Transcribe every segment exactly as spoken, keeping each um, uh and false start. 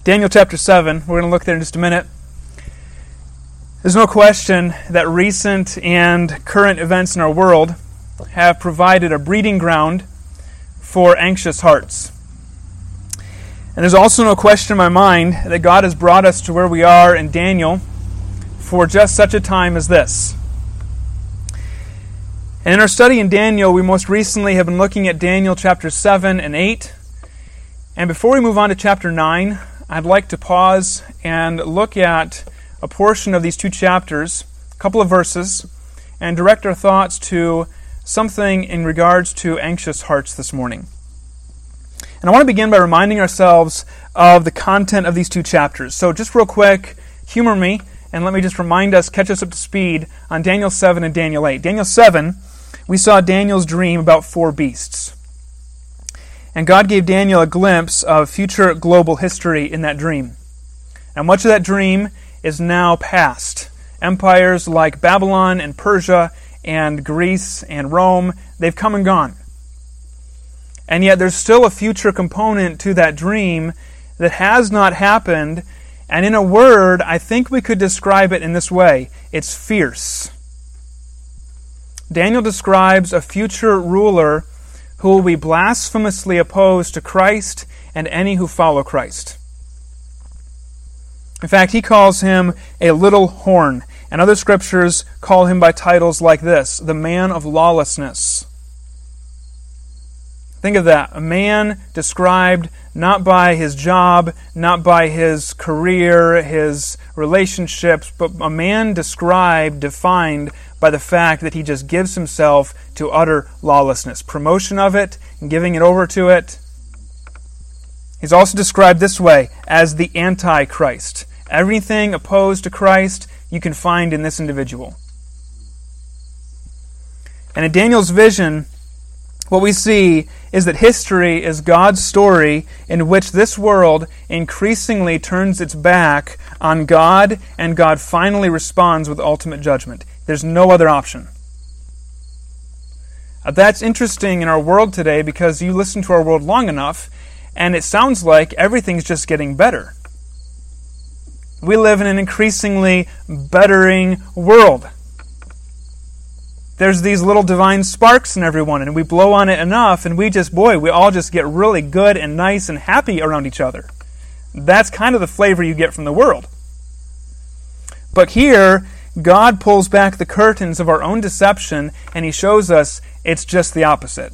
Daniel chapter seven, we're going to look there in just a minute. There's no question that recent and current events in our world have provided a breeding ground for anxious hearts. And there's also no question in my mind that God has brought us to where we are in Daniel for just such a time as this. And in our study in Daniel, we most recently have been looking at Daniel chapter seven and eight. And before we move on to chapter nine, I'd like to pause and look at a portion of these two chapters, a couple of verses, and direct our thoughts to something in regards to anxious hearts this morning. And I want to begin by reminding ourselves of the content of these two chapters. So just real quick, humor me, and let me just remind us, catch us up to speed on Daniel seven and Daniel eight. Daniel seven, we saw Daniel's dream about four beasts. And God gave Daniel a glimpse of future global history in that dream. Now, much of that dream is now past. Empires like Babylon and Persia and Greece and Rome, they've come and gone. And yet there's still a future component to that dream that has not happened. And in a word, I think we could describe it in this way. It's fierce. Daniel describes a future ruler who will be blasphemously opposed to Christ and any who follow Christ. In fact, he calls him a little horn, and other scriptures call him by titles like this, the man of lawlessness. Think of that, a man described not by his job, not by his career, his relationships, but a man described, defined by the fact that he just gives himself to utter lawlessness. Promotion of it, and giving it over to it. He's also described this way, as the Antichrist. Everything opposed to Christ you can find in this individual. And in Daniel's vision, what we see is that history is God's story in which this world increasingly turns its back on God, and God finally responds with ultimate judgment. There's no other option. Uh, that's interesting in our world today because you listen to our world long enough and it sounds like everything's just getting better. We live in an increasingly bettering world. There's these little divine sparks in everyone, and we blow on it enough, and we just, boy, we all just get really good and nice and happy around each other. That's kind of the flavor you get from the world. But here, God pulls back the curtains of our own deception, and He shows us it's just the opposite.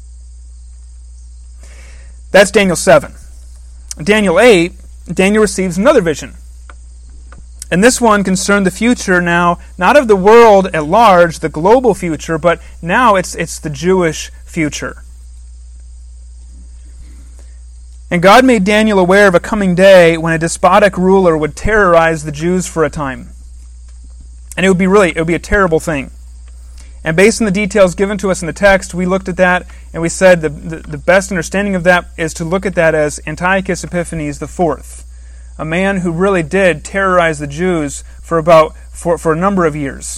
That's Daniel seven. Daniel eight, Daniel receives another vision. And this one concerned the future now, not of the world at large, the global future, but now it's it's the Jewish future. And God made Daniel aware of a coming day when a despotic ruler would terrorize the Jews for a time. And it would be really, it would be a terrible thing. And based on the details given to us in the text, we looked at that and we said the, the, the best understanding of that is to look at that as Antiochus Epiphanes the Fourth. A man who really did terrorize the Jews for about for, for a number of years.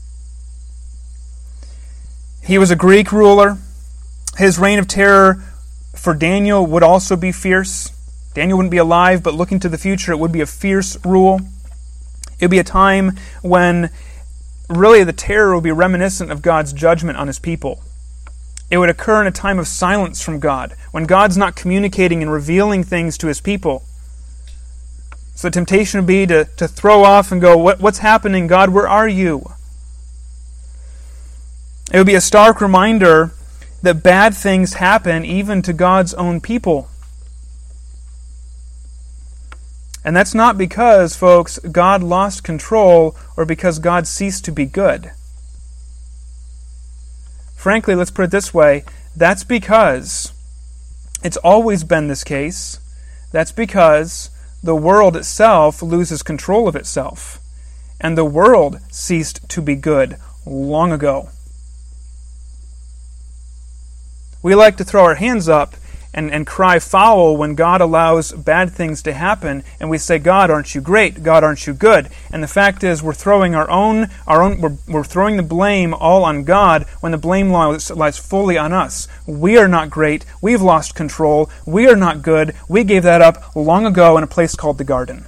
He was a Greek ruler. His reign of terror for Daniel would also be fierce. Daniel wouldn't be alive, but looking to the future, it would be a fierce rule. It would be a time when really the terror would be reminiscent of God's judgment on His people. It would occur in a time of silence from God, when God's not communicating and revealing things to His people. So the temptation would be to, to throw off and go, what, what's happening, God? Where are you? It would be a stark reminder that bad things happen even to God's own people. And that's not because, folks, God lost control or because God ceased to be good. Frankly, let's put it this way, that's because it's always been this case. That's because the world itself loses control of itself. And the world ceased to be good long ago. We like to throw our hands up and, and cry foul when God allows bad things to happen, and we say, God, aren't you great? God, aren't you good? And the fact is, we're throwing our own, our own, we're, we're throwing the blame all on God when the blame lies, lies fully on us. We are not great. We've lost control. We are not good. We gave that up long ago in a place called the garden.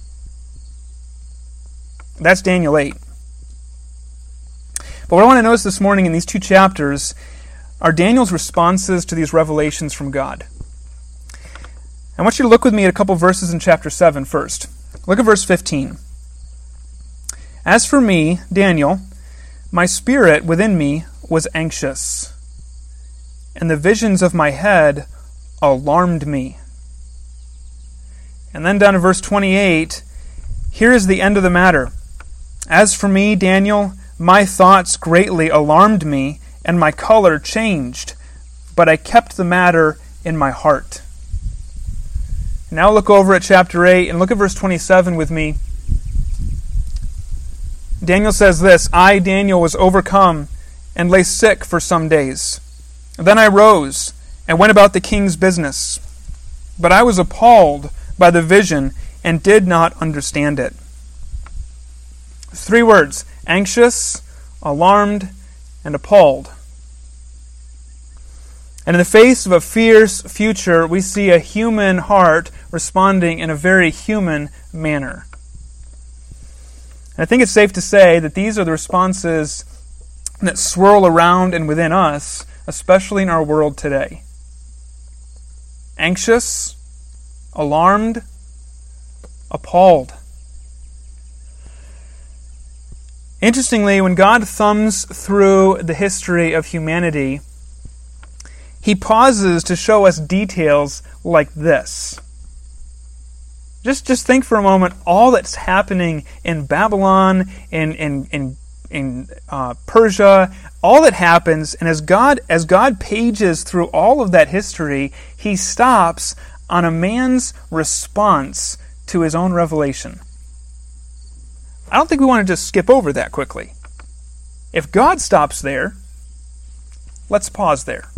That's Daniel eight. But what I want to notice this morning in these two chapters are Daniel's responses to these revelations from God. I want you to look with me at a couple verses in chapter seven first. Look at verse fifteen. As for me, Daniel, my spirit within me was anxious, and the visions of my head alarmed me. And then down to verse twenty-eight, here is the end of the matter. As for me, Daniel, my thoughts greatly alarmed me, and my color changed, but I kept the matter in my heart. Now look over at chapter eight and look at verse twenty-seven with me. Daniel says this, I, Daniel, was overcome and lay sick for some days. Then I rose and went about the king's business. But I was appalled by the vision and did not understand it. Three words, anxious, alarmed, and appalled. And in the face of a fierce future, we see a human heart responding in a very human manner. And I think it's safe to say that these are the responses that swirl around and within us, especially in our world today. Anxious, alarmed, appalled. Interestingly, when God thumbs through the history of humanity, He pauses to show us details like this. Just, just think for a moment all that's happening in Babylon, in in in, in uh, Persia, all that happens, and as God as God pages through all of that history, He stops on a man's response to his own revelation. I don't think we want to just skip over that quickly. If God stops there, let's pause there.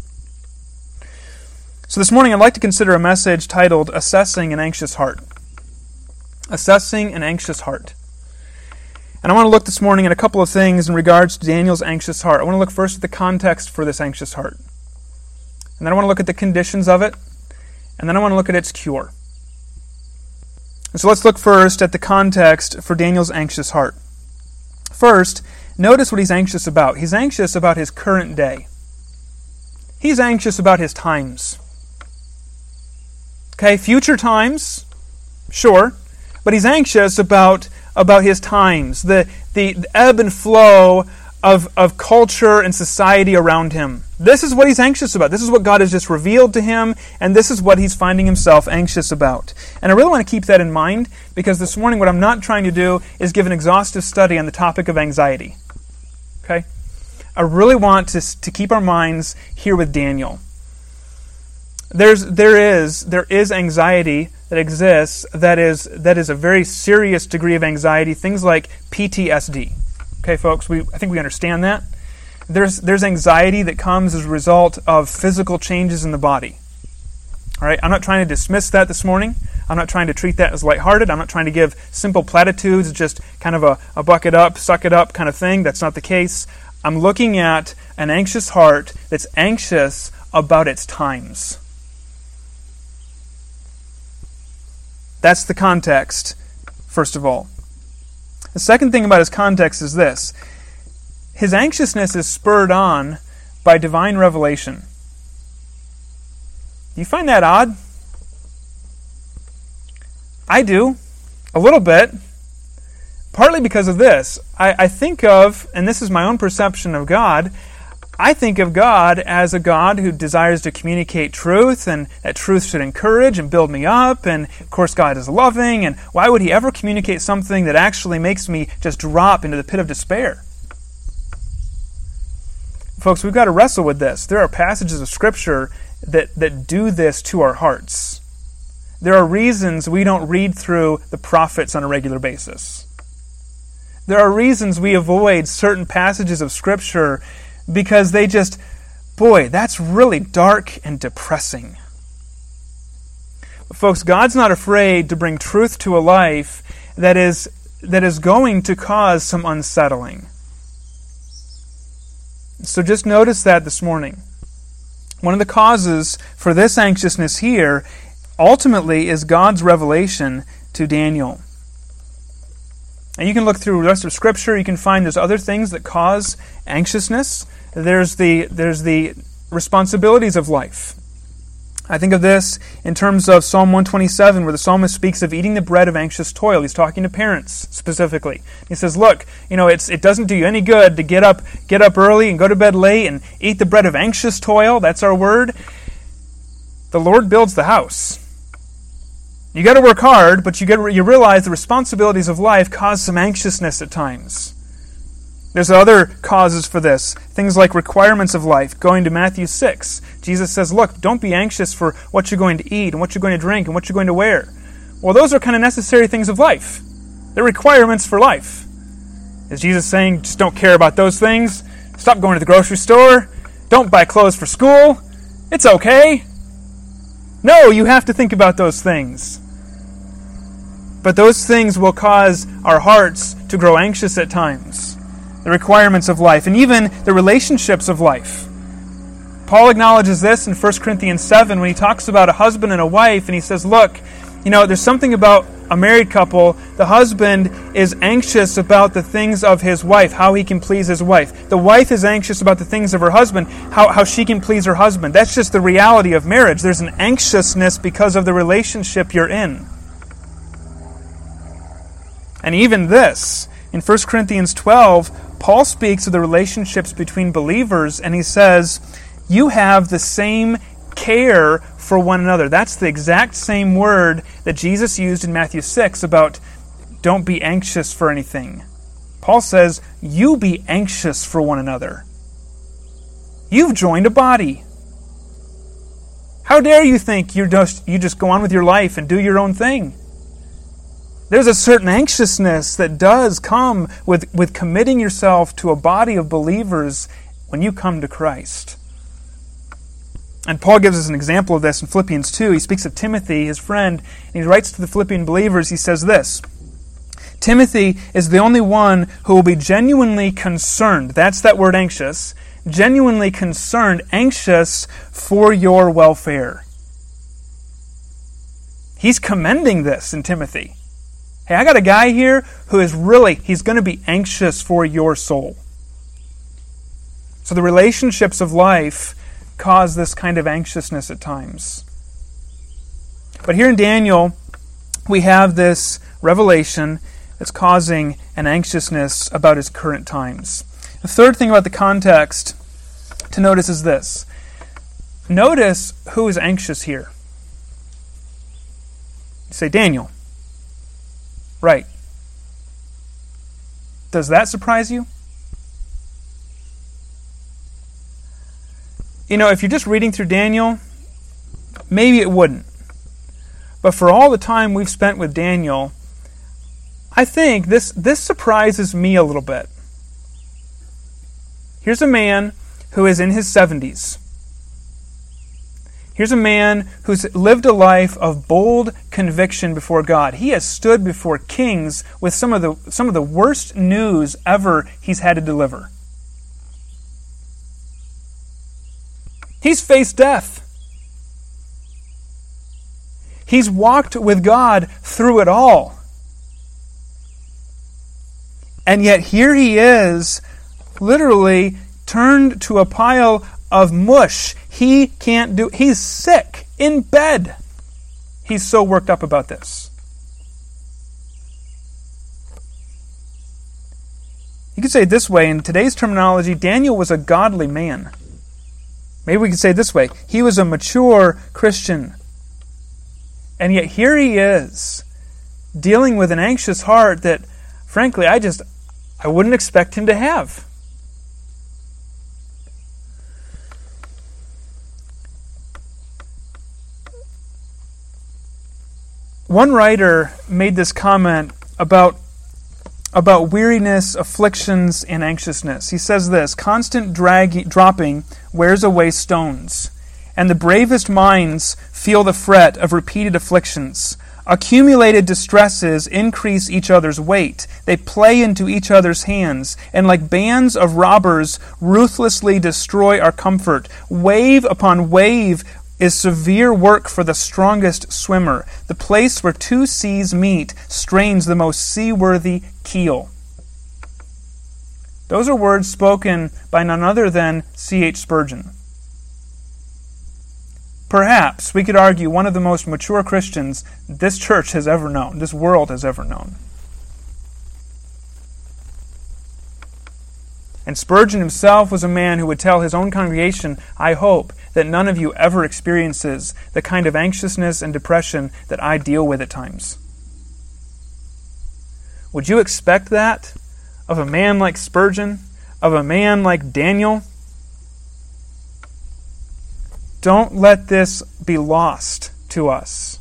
So this morning I'd like to consider a message titled Assessing an Anxious Heart. Assessing an Anxious Heart. And I want to look this morning at a couple of things in regards to Daniel's anxious heart. I want to look first at the context for this anxious heart. And then I want to look at the conditions of it. And then I want to look at its cure. And so let's look first at the context for Daniel's anxious heart. First, notice what he's anxious about. He's anxious about his current day. He's anxious about his times. Okay, future times, sure, but he's anxious about, about his times, the, the, the ebb and flow of, of culture and society around him. This is what he's anxious about. This is what God has just revealed to him, and this is what he's finding himself anxious about. And I really want to keep that in mind, because this morning what I'm not trying to do is give an exhaustive study on the topic of anxiety. Okay? I really want to, to keep our minds here with Daniel. There's, there is, there is anxiety that exists that is, that is a very serious degree of anxiety, things like P T S D. Okay, folks, we, I think we understand that. There's, there's anxiety that comes as a result of physical changes in the body. All right, I'm not trying to dismiss that this morning. I'm not trying to treat that as lighthearted. I'm not trying to give simple platitudes, just kind of a, a buck it up, suck it up kind of thing. That's not the case. I'm looking at an anxious heart that's anxious about its times. That's the context, first of all. The second thing about his context is this. His anxiousness is spurred on by divine revelation. Do you find that odd? I do, a little bit. Partly because of this. I, I think of, and this is my own perception of God, I think of God as a God who desires to communicate truth, and that truth should encourage and build me up, and of course God is loving, and why would He ever communicate something that actually makes me just drop into the pit of despair? Folks, we've got to wrestle with this. There are passages of Scripture that, that do this to our hearts. There are reasons we don't read through the prophets on a regular basis. There are reasons we avoid certain passages of Scripture because they just, boy, that's really dark and depressing. Folks, God's not afraid to bring truth to a life that is that is going to cause some unsettling. So just notice that this morning. One of the causes for this anxiousness here ultimately is God's revelation to Daniel. And you can look through the rest of Scripture. You can find there's other things that cause anxiousness. There's the there's the responsibilities of life. I think of this in terms of Psalm one twenty-seven, where the psalmist speaks of eating the bread of anxious toil. He's talking to parents specifically. He says, "Look, you know, it's it doesn't do you any good to get up get up early and go to bed late and eat the bread of anxious toil." That's our word. The Lord builds the house. You got to work hard, but you get you realize the responsibilities of life cause some anxiousness at times. There's other causes for this. Things like requirements of life. Going to Matthew six, Jesus says, look, don't be anxious for what you're going to eat and what you're going to drink and what you're going to wear. Well, those are kind of necessary things of life. They're requirements for life. Is Jesus saying, just don't care about those things? Stop going to the grocery store. Don't buy clothes for school. It's okay. No, you have to think about those things. But those things will cause our hearts to grow anxious at times. The requirements of life, and even the relationships of life. Paul acknowledges this in First Corinthians seven when he talks about a husband and a wife, and he says, look, you know, there's something about a married couple. The husband is anxious about the things of his wife, how he can please his wife. The wife is anxious about the things of her husband, how, how she can please her husband. That's just the reality of marriage. There's an anxiousness because of the relationship you're in. And even this, in First Corinthians twelve, Paul speaks of the relationships between believers, and he says, you have the same care for one another. That's the exact same word that Jesus used in Matthew six about don't be anxious for anything. Paul says, you be anxious for one another. You've joined a body. How dare you think you just, you just go on with your life and do your own thing? There's a certain anxiousness that does come with, with committing yourself to a body of believers when you come to Christ. And Paul gives us an example of this in Philippians two. He speaks of Timothy, his friend, and he writes to the Philippian believers, he says this, Timothy is the only one who will be genuinely concerned, that's that word anxious, genuinely concerned, anxious for your welfare. He's commending this in Timothy. Hey, I got a guy here who is really, he's going to be anxious for your soul. So the relationships of life cause this kind of anxiousness at times. But here in Daniel, we have this revelation that's causing an anxiousness about his current times. The third thing about the context to notice is this. Notice who is anxious here. You say, Daniel. Right. Does that surprise you? You know, if you're just reading through Daniel, maybe it wouldn't. But for all the time we've spent with Daniel, I think this, this surprises me a little bit. Here's a man who is in his seventies. Here's a man who's lived a life of bold conviction before God. He has stood before kings with some of the some of the worst news ever he's had to deliver. He's faced death. He's walked with God through it all. And yet here he is, literally turned to a pile of mush. He can't do, he's sick, in bed. He's so worked up about this. You could say it this way, in today's terminology, Daniel was a godly man. Maybe we could say it this way, he was a mature Christian. And yet here he is, dealing with an anxious heart that, frankly, I just, I wouldn't expect him to have. One writer made this comment about, about weariness, afflictions, and anxiousness. He says this, constant drag, dropping wears away stones, and the bravest minds feel the fret of repeated afflictions. Accumulated distresses increase each other's weight. They play into each other's hands, and like bands of robbers ruthlessly destroy our comfort. Wave upon wave is severe work for the strongest swimmer. The place where two seas meet strains the most seaworthy keel. Those are words spoken by none other than C H Spurgeon. Perhaps we could argue one of the most mature Christians this church has ever known, this world has ever known. And Spurgeon himself was a man who would tell his own congregation, I hope that none of you ever experiences the kind of anxiousness and depression that I deal with at times. Would you expect that of a man like Spurgeon, of a man like Daniel? Don't let this be lost to us.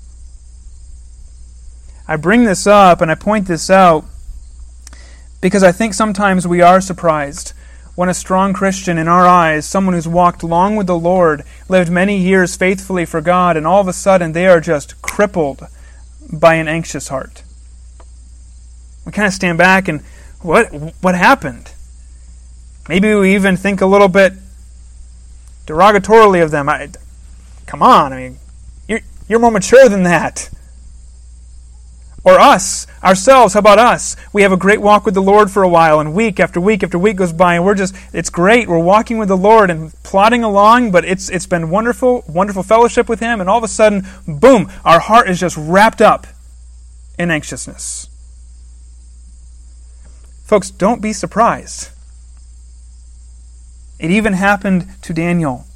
I bring this up and I point this out because I think sometimes we are surprised when a strong Christian in our eyes, someone who's walked long with the Lord, lived many years faithfully for God, and all of a sudden they are just crippled by an anxious heart. We kind of stand back and, what, what happened? Maybe we even think a little bit derogatorily of them. I, come on, I mean, you're, you're more mature than that. Or us, ourselves, how about us? We have a great walk with the Lord for a while, and week after week after week goes by, and we're just, it's great. We're walking with the Lord and plodding along, but it's it's been wonderful, wonderful fellowship with Him, and all of a sudden, boom, our heart is just wrapped up in anxiousness. Folks, don't be surprised. It even happened to Daniel.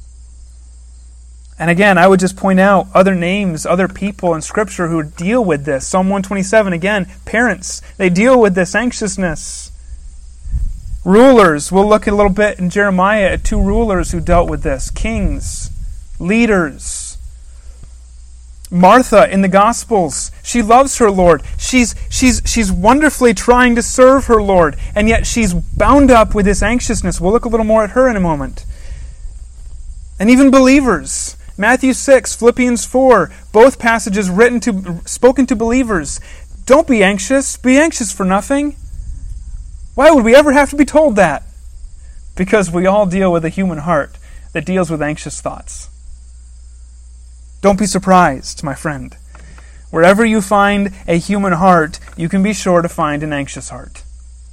And again, I would just point out other names, other people in Scripture who deal with this. Psalm one twenty-seven, again, parents, they deal with this anxiousness. Rulers, we'll look a little bit in Jeremiah at two rulers who dealt with this. Kings, leaders. Martha in the Gospels, she loves her Lord. She's, she's, she's wonderfully trying to serve her Lord, and yet she's bound up with this anxiousness. We'll look a little more at her in a moment. And even believers, Matthew six, Philippians four, both passages written to, spoken to believers. Don't be anxious. Be anxious for nothing. Why would we ever have to be told that? Because we all deal with a human heart that deals with anxious thoughts. Don't be surprised, my friend. Wherever you find a human heart, you can be sure to find an anxious heart.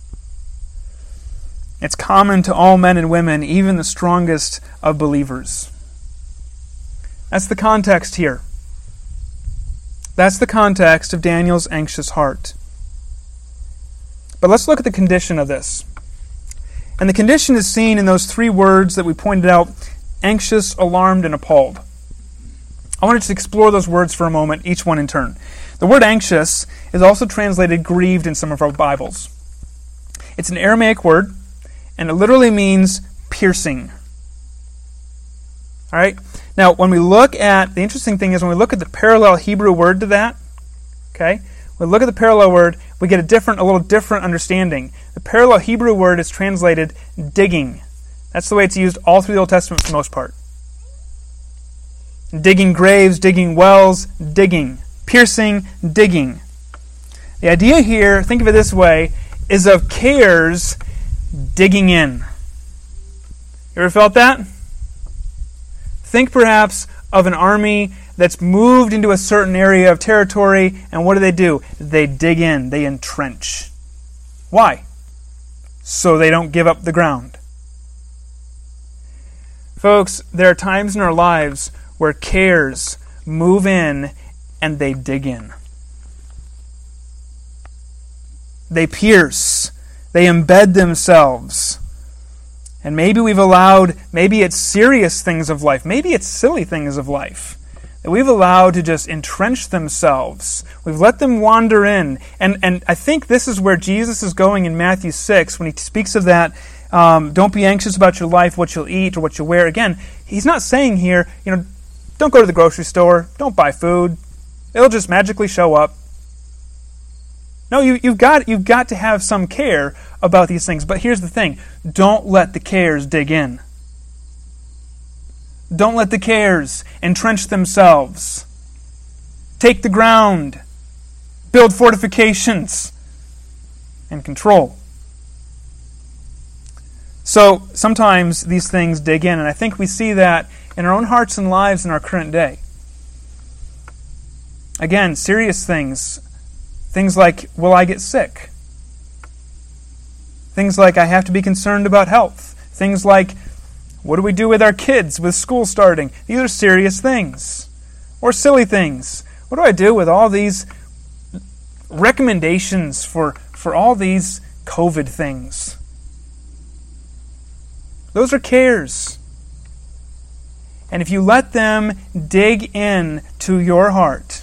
It's common to all men and women, even the strongest of believers. That's the context here. That's the context of Daniel's anxious heart. But let's look at the condition of this. And the condition is seen in those three words that we pointed out, anxious, alarmed, and appalled. I wanted to explore those words for a moment, each one in turn. The word anxious is also translated grieved in some of our Bibles. It's an Aramaic word, and it literally means piercing. All right? Now, when we look at, the interesting thing is when we look at the parallel Hebrew word to that, okay, when we look at the parallel word, we get a different, a little different understanding. The parallel Hebrew word is translated digging. That's the way it's used all through the Old Testament for the most part. Digging graves, digging wells, digging. Piercing, digging. The idea here, think of it this way, is of cares digging in. You ever felt that? Think perhaps of an army that's moved into a certain area of territory, and what do they do? They dig in, they entrench. Why? So they don't give up the ground. Folks, there are times in our lives where cares move in and they dig in. They pierce. They embed themselves. And maybe we've allowed, maybe it's serious things of life, maybe it's silly things of life, that we've allowed to just entrench themselves. We've let them wander in. And, and I think this is where Jesus is going in Matthew six when he speaks of that. Um, don't be anxious about your life, what you'll eat or what you'll wear. Again, he's not saying here, you know, don't go to the grocery store. Don't buy food. It'll just magically show up. No, you, you've got you've got to have some care about these things. But here's the thing. Don't let the cares dig in. Don't let the cares entrench themselves. Take the ground. Build fortifications. And control. So sometimes these things dig in, and I think we see that in our own hearts and lives in our current day. Again, serious things. Things like, will I get sick? Things like, I have to be concerned about health. Things like, what do we do with our kids with school starting? These are serious things. Or silly things. What do I do with all these recommendations for, for all these COVID things? Those are cares. And if you let them dig in to your heart,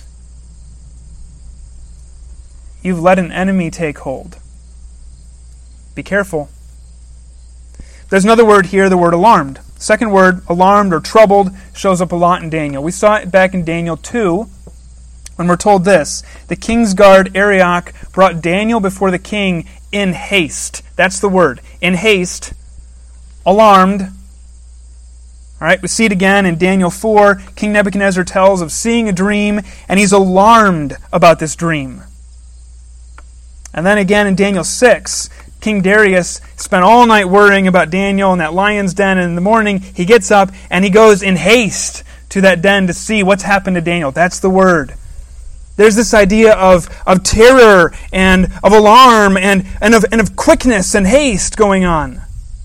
you've let an enemy take hold. Be careful. There's another word here, the word alarmed. Second word, alarmed or troubled, shows up a lot in Daniel. We saw it back in Daniel two when we're told this. The king's guard, Arioch, brought Daniel before the king in haste. That's the word. In haste. Alarmed. All right, we see it again in Daniel four. King Nebuchadnezzar tells of seeing a dream, and he's alarmed about this dream. And then again in Daniel six, King Darius spent all night worrying about Daniel in that lion's den, and in the morning he gets up and he goes in haste to that den to see what's happened to Daniel. That's the word. There's this idea of, of terror and of alarm and, and, of, and of quickness and haste going on.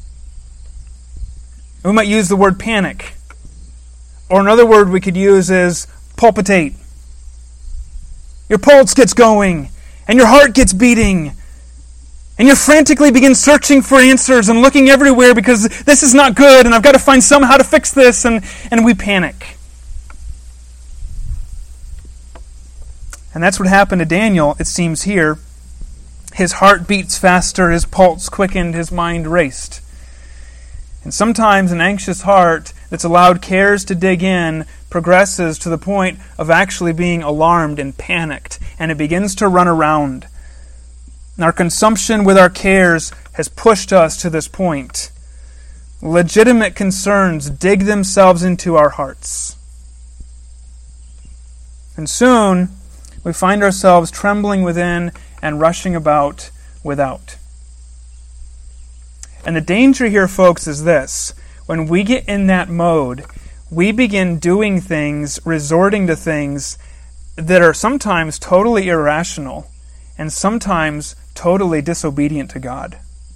We might use the word panic. Or another word we could use is palpitate. Your pulse gets going, and your heart gets beating, and you frantically begin searching for answers and looking everywhere because this is not good, and I've got to find somehow to fix this, and, and we panic. And that's what happened to Daniel, it seems here. His heart beats faster, his pulse quickened, his mind raced. And sometimes an anxious heart that's allowed cares to dig in progresses to the point of actually being alarmed and panicked, and it begins to run around. And our consumption with our cares has pushed us to this point. Legitimate concerns dig themselves into our hearts. And soon we find ourselves trembling within and rushing about without. And the danger here, folks, is this. When we get in that mode, we begin doing things, resorting to things that are sometimes totally irrational and sometimes totally disobedient to God.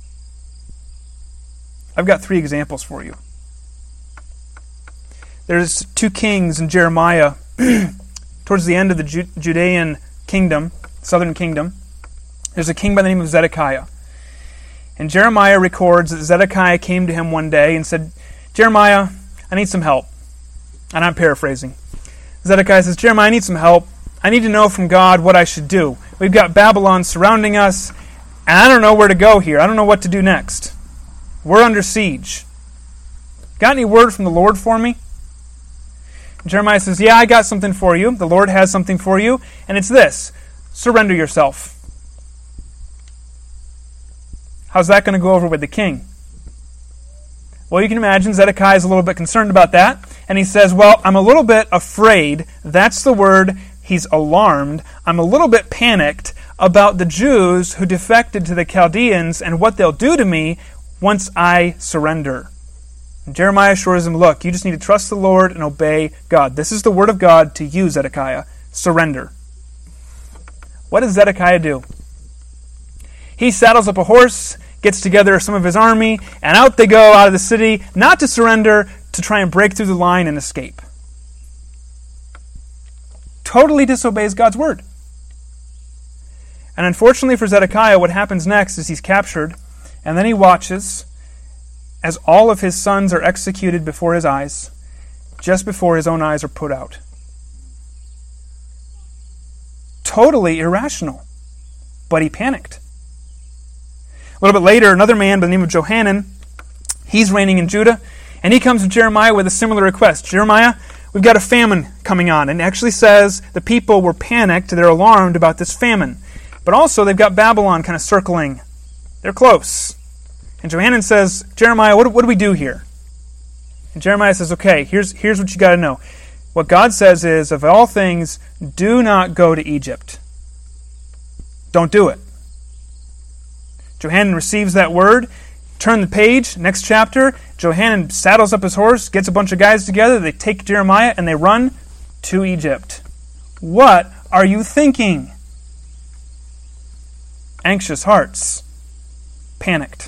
I've got three examples for you. There's two kings in Jeremiah towards the end of the Ju- Judean kingdom, southern kingdom. There's a king by the name of Zedekiah. And Jeremiah records that Zedekiah came to him one day and said, Jeremiah, I need some help. And I'm paraphrasing. Zedekiah says, Jeremiah, I need some help. I need to know from God what I should do. We've got Babylon surrounding us, and I don't know where to go here. I don't know what to do next. We're under siege. Got any word from the Lord for me? And Jeremiah says, yeah, I got something for you. The Lord has something for you, and it's this. Surrender yourself. How's that going to go over with the king? Well, you can imagine Zedekiah is a little bit concerned about that. And he says, well, I'm a little bit afraid. That's the word. He's alarmed. I'm a little bit panicked about the Jews who defected to the Chaldeans and what they'll do to me once I surrender. And Jeremiah assures him, look, you just need to trust the Lord and obey God. This is the word of God to you, Zedekiah. Surrender. What does Zedekiah do? He saddles up a horse, gets together some of his army, and out they go out of the city, not to surrender, to try and break through the line and escape. Totally disobeys God's word. And unfortunately for Zedekiah, what happens next is he's captured, and then he watches as all of his sons are executed before his eyes, just before his own eyes are put out. Totally irrational. But he panicked. A little bit later, another man by the name of Johanan, he's reigning in Judah, and he comes to Jeremiah with a similar request. Jeremiah, we've got a famine coming on. And it actually says the people were panicked, they're alarmed about this famine. But also they've got Babylon kind of circling. They're close. And Johanan says, Jeremiah, what, what do we do here? And Jeremiah says, okay, here's, here's what you got to know. What God says is, of all things, do not go to Egypt. Don't do it. Johanan receives that word. Turn the page, next chapter. Johanan saddles up his horse, gets a bunch of guys together. They take Jeremiah and they run to Egypt. What are you thinking? Anxious hearts. Panicked.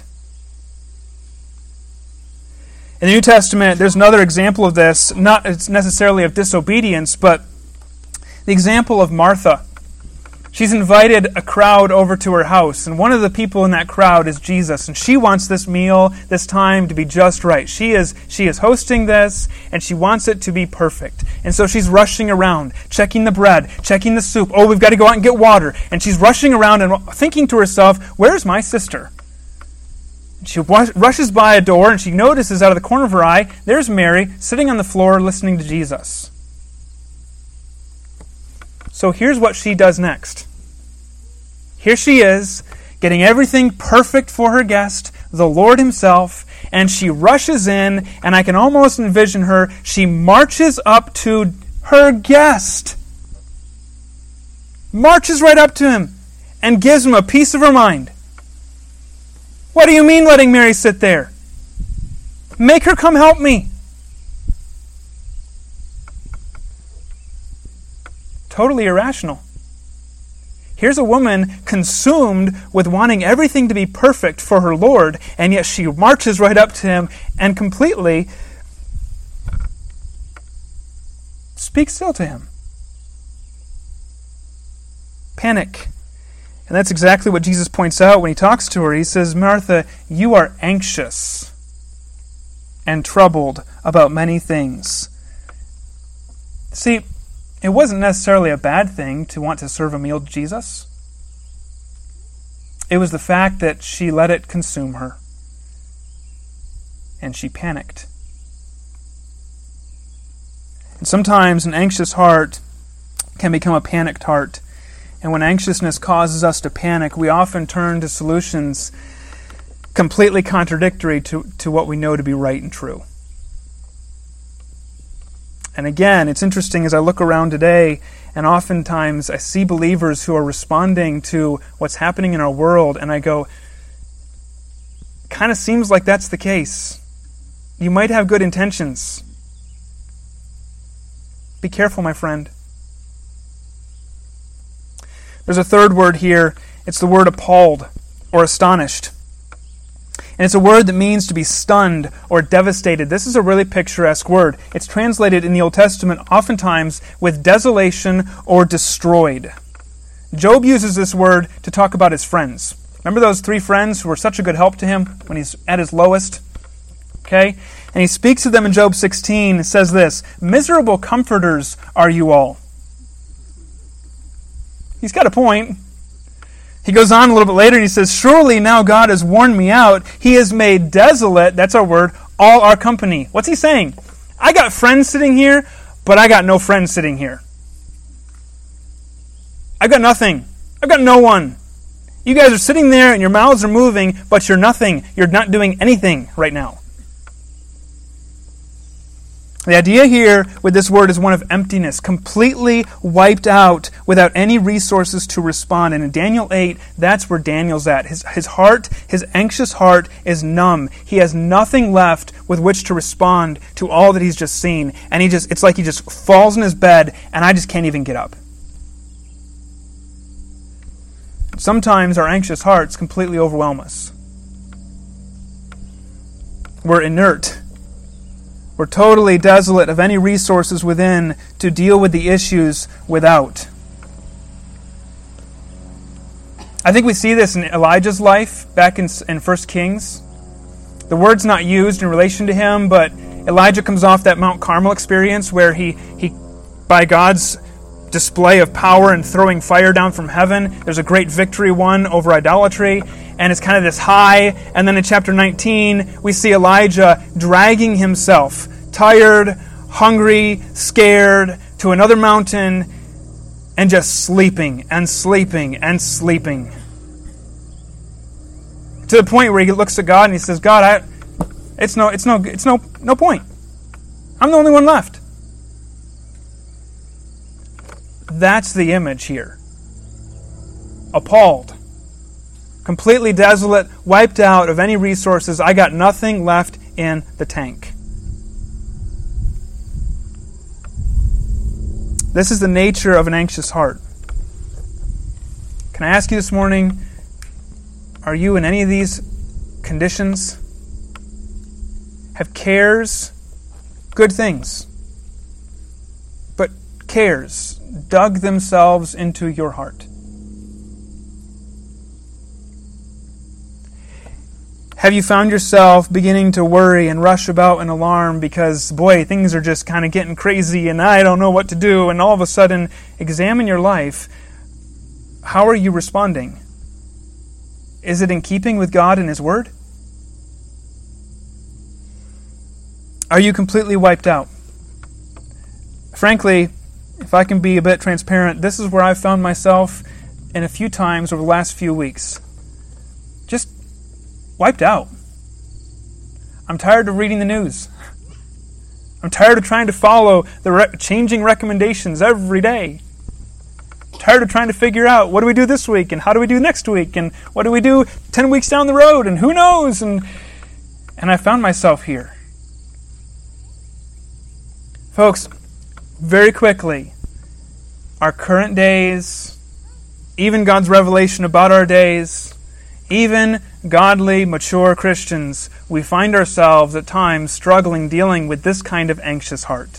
In the New Testament, there's another example of this, not necessarily of disobedience, but the example of Martha. She's invited a crowd over to her house, and one of the people in that crowd is Jesus, and she wants this meal, this time, to be just right. She is, she is hosting this, and she wants it to be perfect. And so she's rushing around, checking the bread, checking the soup. Oh, we've got to go out and get water. And she's rushing around and thinking to herself, where's my sister? She rushes by a door, and she notices out of the corner of her eye, there's Mary sitting on the floor listening to Jesus. So here's what she does next. Here she is, getting everything perfect for her guest, the Lord himself, and she rushes in, and I can almost envision her, she marches up to her guest. Marches right up to him and gives him a piece of her mind. What do you mean letting Mary sit there? Make her come help me. Totally irrational. Here's a woman consumed with wanting everything to be perfect for her Lord, and yet she marches right up to him and completely speaks ill to him. Panic. And that's exactly what Jesus points out when he talks to her. He says, Martha, you are anxious and troubled about many things. See, it wasn't necessarily a bad thing to want to serve a meal to Jesus. It was the fact that she let it consume her. And she panicked. And sometimes an anxious heart can become a panicked heart. And when anxiousness causes us to panic, we often turn to solutions completely contradictory to, to what we know to be right and true. And again, it's interesting as I look around today, and oftentimes I see believers who are responding to what's happening in our world, and I go, kind of seems like that's the case. You might have good intentions. Be careful, my friend. There's a third word here. It's the word appalled or astonished. And it's a word that means to be stunned or devastated. This is a really picturesque word. It's translated in the Old Testament oftentimes with desolation or destroyed. Job uses this word to talk about his friends. Remember those three friends who were such a good help to him when he's at his lowest? Okay? And he speaks of them in Job sixteen and says this, miserable comforters are you all. He's got a point. He goes on a little bit later and he says, surely now God has worn me out. He has made desolate, that's our word, all our company. What's he saying? I got friends sitting here, but I got no friends sitting here. I've got nothing. I've got no one. You guys are sitting there and your mouths are moving, but you're nothing. You're not doing anything right now. The idea here with this word is one of emptiness, completely wiped out without any resources to respond. And in Daniel eight, that's where Daniel's at. His, his heart, his anxious heart is numb. He has nothing left with which to respond to all that he's just seen. And he just it's like he just falls in his bed and I just can't even get up. Sometimes our anxious hearts completely overwhelm us. We're inert. We're totally desolate of any resources within to deal with the issues without. I think we see this in Elijah's life back in, in First Kings. The word's not used in relation to him, but Elijah comes off that Mount Carmel experience where he, he by God's display of power and throwing fire down from heaven, there's a great victory won over idolatry. And it's kind of this high. And then in chapter nineteen, we see Elijah dragging himself, tired, hungry, scared, to another mountain, and just sleeping and sleeping and sleeping. To the point where he looks at God and he says, God, I, it's no, it's no, it's no, no point. I'm the only one left. That's the image here. Appalled. Completely desolate, wiped out of any resources. I got nothing left in the tank. This is the nature of an anxious heart. Can I ask you this morning, are you in any of these conditions? Have cares, good things, but cares dug themselves into your heart? Have you found yourself beginning to worry and rush about in alarm because, boy, things are just kind of getting crazy and I don't know what to do, and all of a sudden examine your life. How are you responding? Is it in keeping with God and His Word? Are you completely wiped out? Frankly, if I can be a bit transparent, this is where I've found myself in a few times over the last few weeks. Just wiped out. I'm tired of reading the news. I'm tired of trying to follow the re- changing recommendations every day. I'm tired of trying to figure out what do we do this week and how do we do next week and what do we do ten weeks down the road and who knows? And, and I found myself here. Folks, very quickly, our current days, even God's revelation about our days, even godly, mature Christians, we find ourselves at times struggling, dealing with this kind of anxious heart.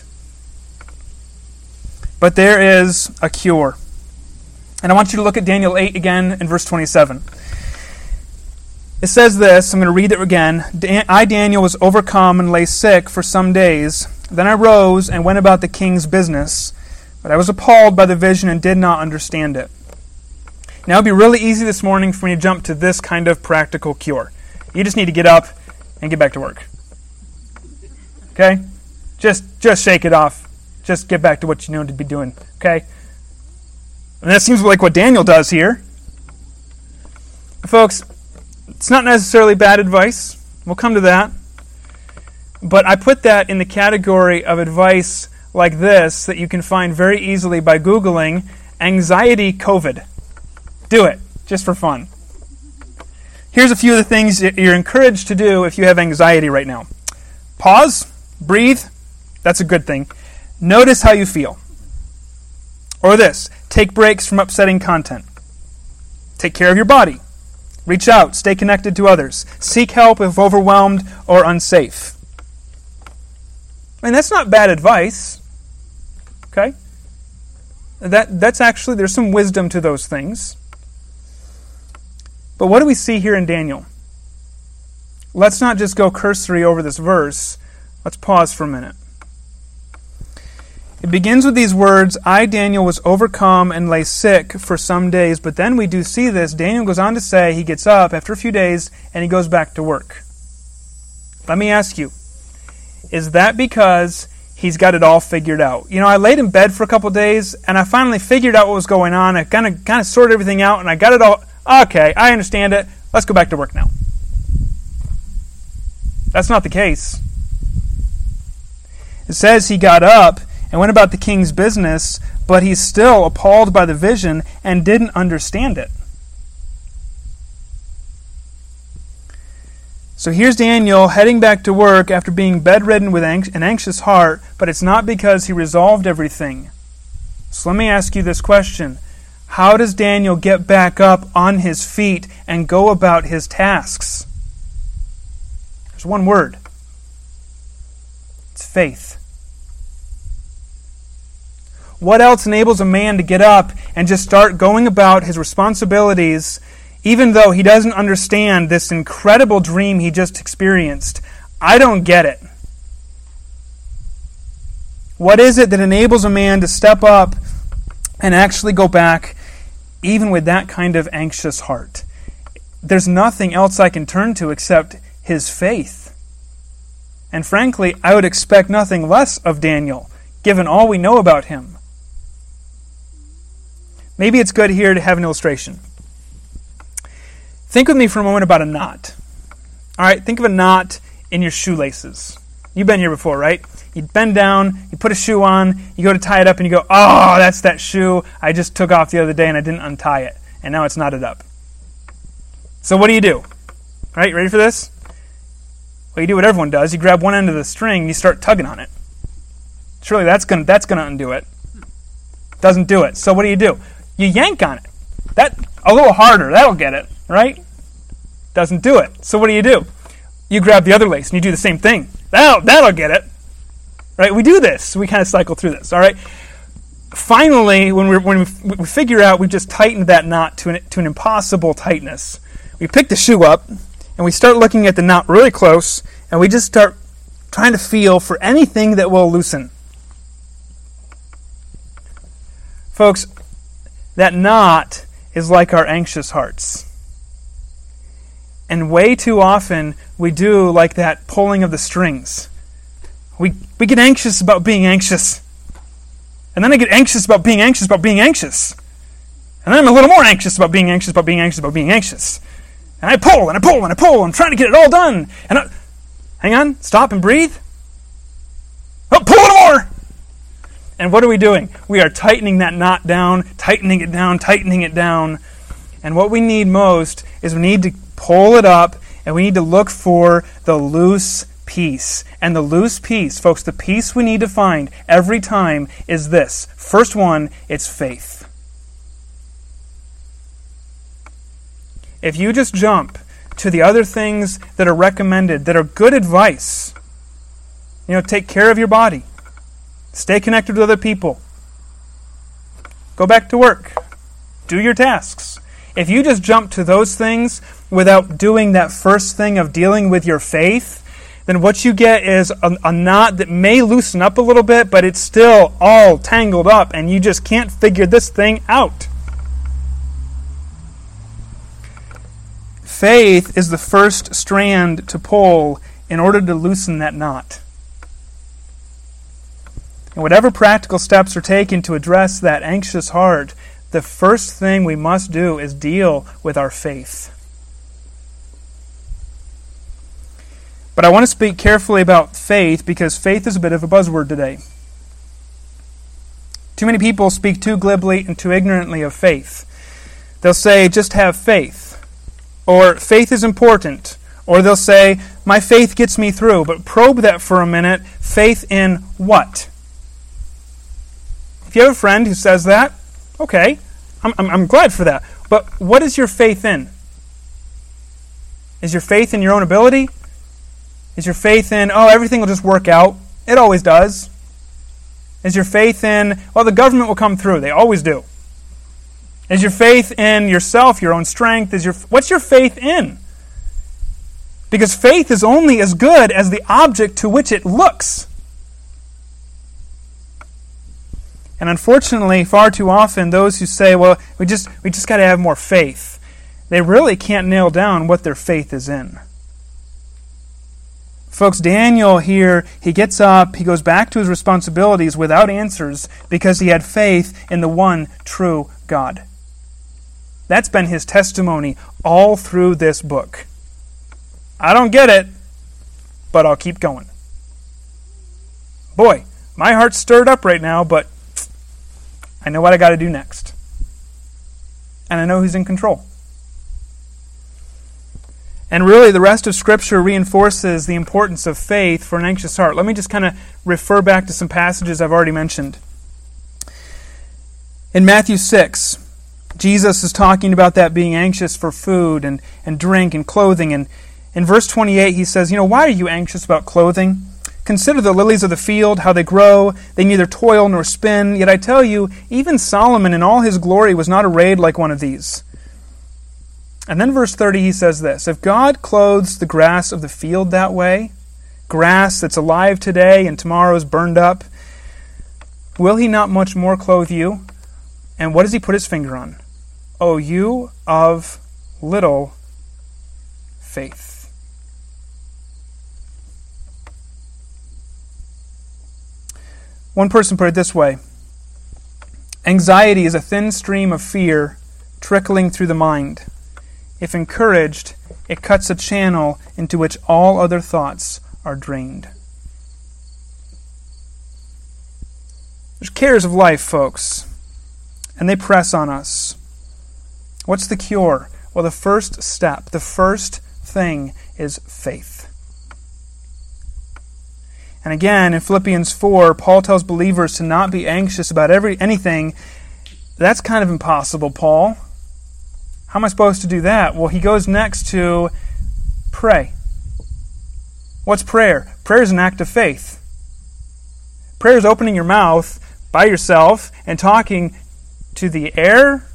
But there is a cure. And I want you to look at Daniel eight again in verse twenty-seven. It says this, I'm going to read it again. I, Daniel, was overcome and lay sick for some days. Then I rose and went about the king's business, but I was appalled by the vision and did not understand it. Now, it would be really easy this morning for me to jump to this kind of practical cure. You just need to get up and get back to work. Okay? Just just shake it off. Just get back to what you know to be doing. Okay? And that seems like what Daniel does here. Folks, it's not necessarily bad advice. We'll come to that. But I put that in the category of advice like this that you can find very easily by Googling anxiety COVID. Do it, just for fun. Here's a few of the things that you're encouraged to do if you have anxiety right now. Pause, breathe, that's a good thing. Notice how you feel. Or this, take breaks from upsetting content. Take care of your body. Reach out, stay connected to others. Seek help if overwhelmed or unsafe. I mean, that's not bad advice. Okay? That that's actually, there's some wisdom to those things. But what do we see here in Daniel? Let's not just go cursory over this verse. Let's pause for a minute. It begins with these words, I, Daniel, was overcome and lay sick for some days. But then we do see this. Daniel goes on to say he gets up after a few days and he goes back to work. Let me ask you, is that because he's got it all figured out? You know, I laid in bed for a couple days and I finally figured out what was going on. I kind of kind of sorted everything out and I got it all. Okay, I understand it. Let's go back to work now. That's not the case. It says he got up and went about the king's business, but he's still appalled by the vision and didn't understand it. So here's Daniel heading back to work after being bedridden with an anxious heart, but it's not because he resolved everything. So let me ask you this question. How does Daniel get back up on his feet and go about his tasks? There's one word. It's faith. What else enables a man to get up and just start going about his responsibilities even though he doesn't understand this incredible dream he just experienced? I don't get it. What is it that enables a man to step up and actually go back even with that kind of anxious heart? There's nothing else I can turn to except his faith. And frankly, I would expect nothing less of Daniel, given all we know about him. Maybe it's good here to have an illustration. Think with me for a moment about a knot. All right, think of a knot in your shoelaces. You've been here before, right? You bend down, you put a shoe on, you go to tie it up, and you go, oh, that's that shoe I just took off the other day and I didn't untie it, and now it's knotted up. So what do you do? Right, ready for this? Well, you do what everyone does. You grab one end of the string and you start tugging on it. Surely that's going that's going to undo it. Doesn't do it. So what do you do? You yank on it. That a little harder. That'll get it, right? Doesn't do it. So what do you do? You grab the other lace and you do the same thing. That'll, that'll get it. Right? We do this. We kind of cycle through this, all right? Finally, when, we're, when we, we figure out we've just tightened that knot to an, to an impossible tightness, we pick the shoe up and we start looking at the knot really close, and we just start trying to feel for anything that will loosen. Folks, that knot is like our anxious hearts. And way too often, we do like that pulling of the strings. We, we get anxious about being anxious. And then I get anxious about being anxious about being anxious. And then I'm a little more anxious about being anxious about being anxious about being anxious. And I pull, and I pull, and I pull, and I'm trying to get it all done. And I, hang on, stop and breathe. Oh, pull a little more! And what are we doing? We are tightening that knot down, tightening it down, tightening it down. And what we need most is we need to pull it up, and we need to look for the loose piece. And the loose piece, folks, the piece we need to find every time is this. First one, it's faith. If you just jump to the other things that are recommended, that are good advice, you know, take care of your body, stay connected with other people, go back to work, do your tasks. If you just jump to those things without doing that first thing of dealing with your faith, then what you get is a, a knot that may loosen up a little bit, but it's still all tangled up, and you just can't figure this thing out. Faith is the first strand to pull in order to loosen that knot. And whatever practical steps are taken to address that anxious heart, the first thing we must do is deal with our faith. But I want to speak carefully about faith because faith is a bit of a buzzword today. Too many people speak too glibly and too ignorantly of faith. They'll say, just have faith. Or faith is important. Or they'll say, my faith gets me through. But probe that for a minute. Faith in what? If you have a friend who says that, okay, I'm, I'm, I'm glad for that. But what is your faith in? Is your faith in your own ability? Is your faith in, oh, everything will just work out? It always does. Is your faith in, well, the government will come through? They always do. Is your faith in yourself, your own strength? Is your what's your faith in? Because faith is only as good as the object to which it looks. And unfortunately, far too often, those who say, well, we just we just got to have more faith, they really can't nail down what their faith is in. Folks, Daniel here, he gets up, he goes back to his responsibilities without answers because he had faith in the one true God. That's been his testimony all through this book. I don't get it, but I'll keep going. Boy, my heart's stirred up right now, but I know what I got to do next. And I know who's in control. And really, the rest of Scripture reinforces the importance of faith for an anxious heart. Let me just kind of refer back to some passages I've already mentioned. In Matthew six, Jesus is talking about that being anxious for food and, and drink and clothing. And in verse twenty-eight, he says, you know, why are you anxious about clothing? Consider the lilies of the field, how they grow. They neither toil nor spin. Yet I tell you, even Solomon in all his glory was not arrayed like one of these. And then verse thirty, he says this, if God clothes the grass of the field that way, grass that's alive today and tomorrow is burned up, will he not much more clothe you? And what does he put his finger on? O you of little faith. One person put it this way, anxiety is a thin stream of fear trickling through the mind. If encouraged, it cuts a channel into which all other thoughts are drained. There's cares of life, folks, and they press on us. What's the cure? Well, the first step, the first thing is faith. And again, in Philippians four, Paul tells believers to not be anxious about every anything. That's kind of impossible, Paul. How am I supposed to do that? Well, he goes next to pray. What's prayer? Prayer is an act of faith. Prayer is opening your mouth by yourself and talking to the air,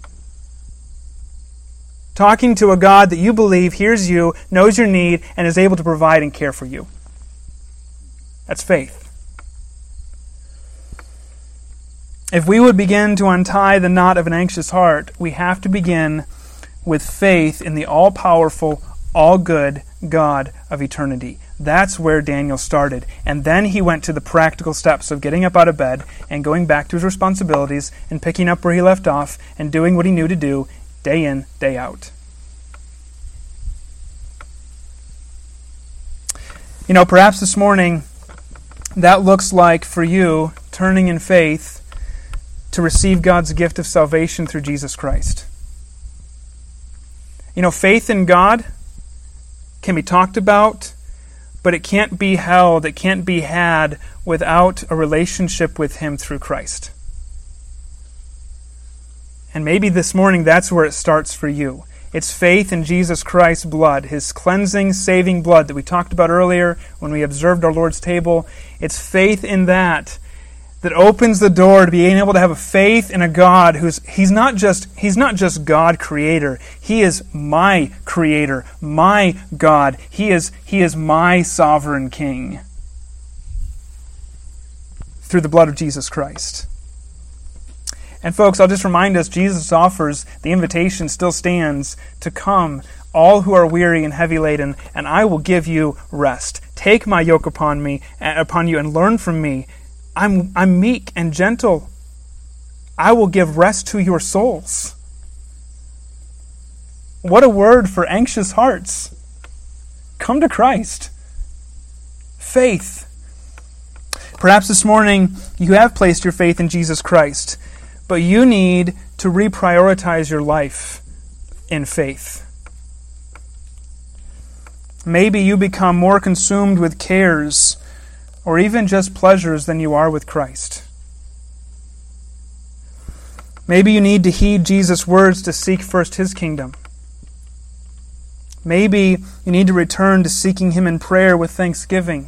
talking to a God that you believe hears you, knows your need, and is able to provide and care for you. That's faith. If we would begin to untie the knot of an anxious heart, we have to begin with faith in the all-powerful, all-good God of eternity. That's where Daniel started. And then he went to the practical steps of getting up out of bed and going back to his responsibilities and picking up where he left off and doing what he knew to do day in, day out. You know, perhaps this morning, that looks like, for you, turning in faith to receive God's gift of salvation through Jesus Christ. You know, faith in God can be talked about, but it can't be held, it can't be had without a relationship with Him through Christ. And maybe this morning that's where it starts for you. It's faith in Jesus Christ's blood, His cleansing, saving blood that we talked about earlier when we observed our Lord's table. It's faith in that that opens the door to being able to have a faith in a God who's He's not just He's not just God creator. He is my creator, my God. He is He is my sovereign King through the blood of Jesus Christ. And folks, I'll just remind us, Jesus offers, the invitation still stands, to come, all who are weary and heavy laden, and I will give you rest. Take my yoke upon me, upon you, and learn from me. I'm, I'm meek and gentle. I will give rest to your souls. What a word for anxious hearts. Come to Christ. Faith. Perhaps this morning you have placed your faith in Jesus Christ, but you need to reprioritize your life in faith. Maybe you become more consumed with cares or even just pleasures than you are with Christ. Maybe you need to heed Jesus' words to seek first His kingdom. Maybe you need to return to seeking Him in prayer with thanksgiving.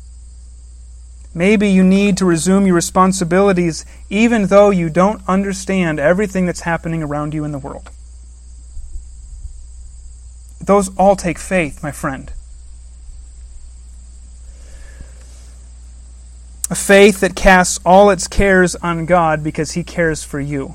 Maybe you need to resume your responsibilities even though you don't understand everything that's happening around you in the world. Those all take faith, my friend. A faith that casts all its cares on God because He cares for you.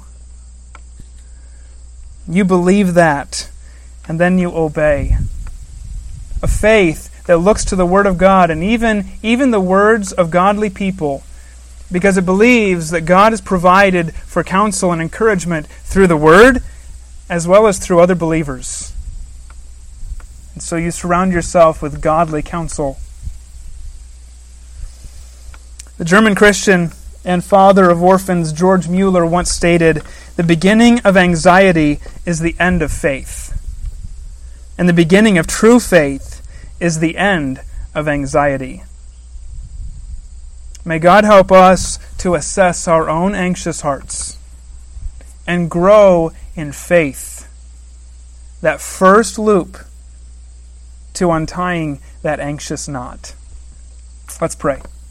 You believe that, and then you obey. A faith that looks to the Word of God and even, even the words of godly people, because it believes that God has provided for counsel and encouragement through the Word as well as through other believers. And so you surround yourself with godly counsel. The German Christian and father of orphans George Mueller once stated, "The beginning of anxiety is the end of faith, and the beginning of true faith is the end of anxiety." May God help us to assess our own anxious hearts and grow in faith, that first loop to untying that anxious knot. Let's pray.